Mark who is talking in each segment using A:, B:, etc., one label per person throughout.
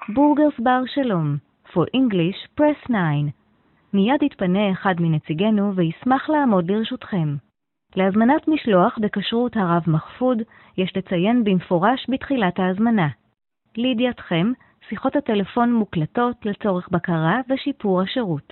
A: בורגרס בר שלום. For English, press 9. מיד יתפנה אחד מנציגנו וישמח לעמוד לרשותכם. להזמנת משלוח בכשרות הרב מחפוד יש לציין במפורש בתחילת ההזמנה. לידיעתכם, שיחות הטלפון מוקלטות לצורך בקרה ושיפור השירות.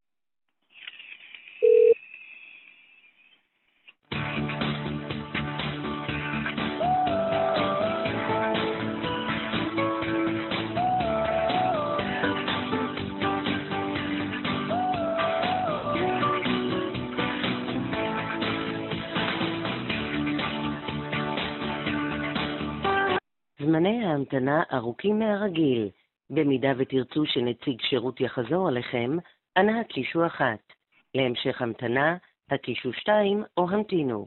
B: זמני ההמתנה ארוכים מהרגיל. במידה ותרצו שנציג שירות יחזור עליכם, אנא הקישו 1. להמשך המתנה, הקישו 2 או המתינו.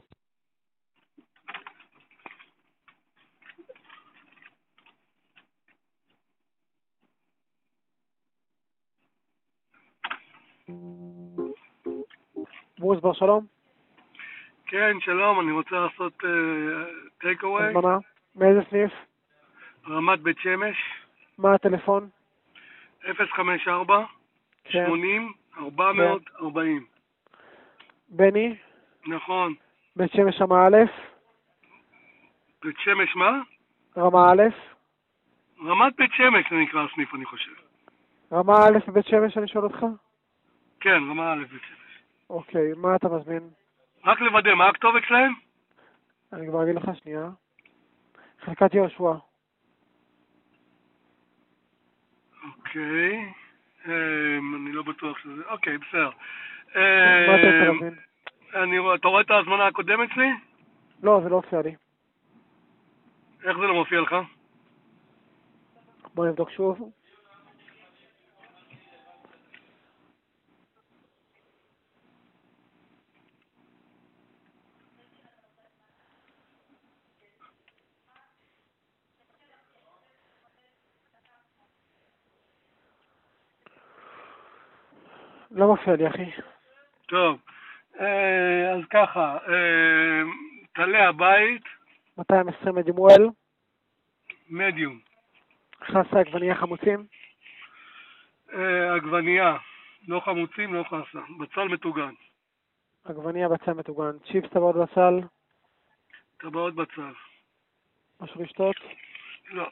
C: בורגרס בר שלום.
D: כן, שלום, אני רוצה לעשות טייק אווי.
C: הזמנה. מאיזה סניף?
D: רמת בית שמש.
C: מה הטלפון?
D: 054
C: כן.
D: 80 440.
C: בני?
D: נכון.
C: בית שמש רמה א'?
D: בית שמש מה?
C: רמה א'?
D: רמת בית שמש זה נקרא הסניף, אני חושב.
C: רמה א' בבית שמש אני שואל אותך?
D: כן, רמה א' בית שמש.
C: אוקיי, מה אתה מזמין?
D: רק לוודא, מה הכתובת שלהם?
C: אני כבר אגיד לך שנייה. חלקת יהושע.
D: אוקיי. אני לא בטוח שזה... אוקיי, בסדר.
C: מה אתה רוצה להזמין?
D: אתה רואה את ההזמנה הקודמת שלי?
C: לא, זה לא הופיע לי.
D: איך זה לא מופיע לך?
C: בוא נבדוק שוב. לא מופיע לי, אחי.
D: טוב. אז ככה, תלה הבית
C: 220 מדימואל.
D: מדיום.
C: חסה עגבנייה חמוצים.
D: עגבנייה, לא חמוצים, לא חסה. בצל מטוגן.
C: עגבנייה בצל מטוגן. צ'יפס טבעות בצל.
D: טבעות בצל.
C: משהו לשתות?
D: לא.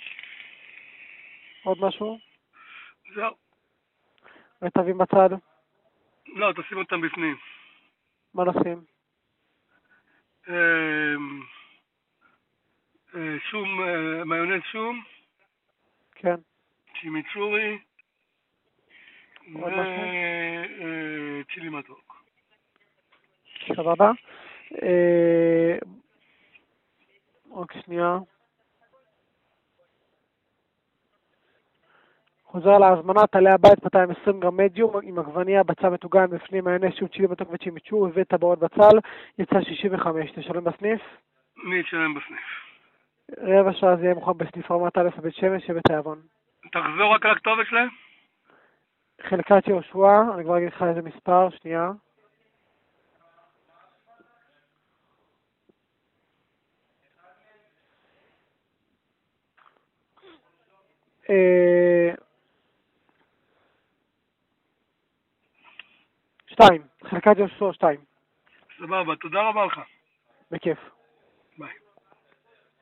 C: עוד משהו?
D: זהו.
C: רטבים בצד?
D: לא, תשים אותם בפנים.
C: מה נשים?
D: שום, מיונז שום.
C: כן.
D: צ'ימיצ'ורי.
C: עוד משהו?
D: צ'ילי מתוק.
C: סבבה. רק שנייה. חוזר להזמנה, תעלה הבית 220 גרם מדיום עם עגבנייה בצל מטוגן בפנים, מיונז שום, צ'ילי מתוק וצ'ימיצ'ורי וטבעות בצל. יצא 65. תשלם בסניף?
D: אני אשלם בסניף.
C: רבע שעה זה יהיה מוכן בסניף רמת א' בבית שמש שבתיאבון.
D: תחזור רק על הכתובת שלהם?
C: חלקת יהושע, אני כבר אגיד לך איזה מספר, שנייה. שתיים, חלקת יהושע 2.
D: סבבה, תודה רבה לך.
C: בכיף.